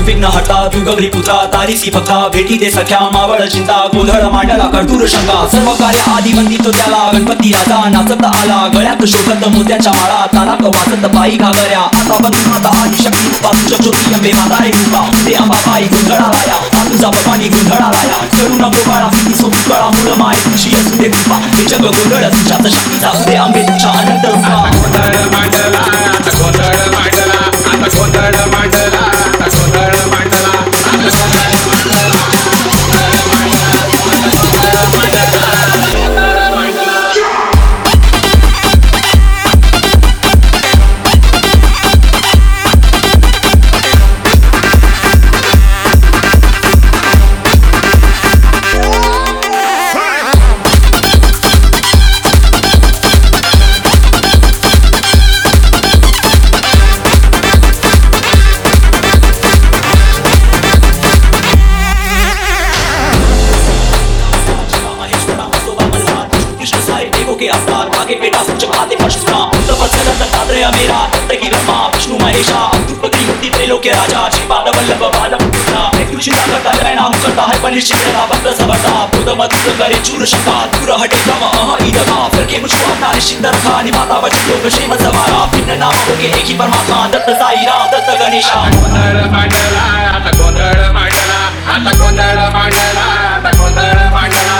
विघ्न हटा तू गौरी पुत्रा तारीसी भक्ता भेटी दे सख्या मावळ चिंता गोंधळ मांडला कर्दूर शंका सर्व कार्य आधी वंदितो त्याला गणपती राजा नाचत आला गळ्यात शोभत मोत्याच्या माळा तालाक वाचत पायी घागऱ्या आता बंधू माता आदिशक्ती रूपा तुझ्या ज्योती अंबे माता रे कृपा ते अंबाबाई गोंधळा लाया तुझा भवानी गोंधळा लाया करुण गोपाळा भीती सोबत कळा मूळ माय तुझी असू दे कृपा हे जग गोंधळ तुझ्यात शक्तीचा उदे अंबे तुझ्या अनंत रूपा गोंधळ मांडला आता गोंधळ मांडला आता गोंधळ मांडला आता गोंधळ मांडला आता गोंधळ के आस्तार आगे बेटा सूच भाते पशुरा उत्तपत्सर दत्तात्रेय मेरा तत्तकी ब्रह्मा विष्णु महेशा अमृतपति मुक्ति त्रैलोक्य राजा श्रीपाद वल्लभ बालपुत्रा तुझी करता है नाम करता है पनिश्चित भक्त सबटा बुध मधुर करे चूर शंका दूर हटे भ्रम ईदगा फिर के मुझको अपना निश्चित रखा निभाता वचन योग क्षेम सवारा भिन्न नाम होके एक ही परमात्मा दत्त साई राम दत्त गणेशा गोंधळ मांडला आता गोंधळ मांडला आता गोंधळ मांडला आता गोंधळ मांडला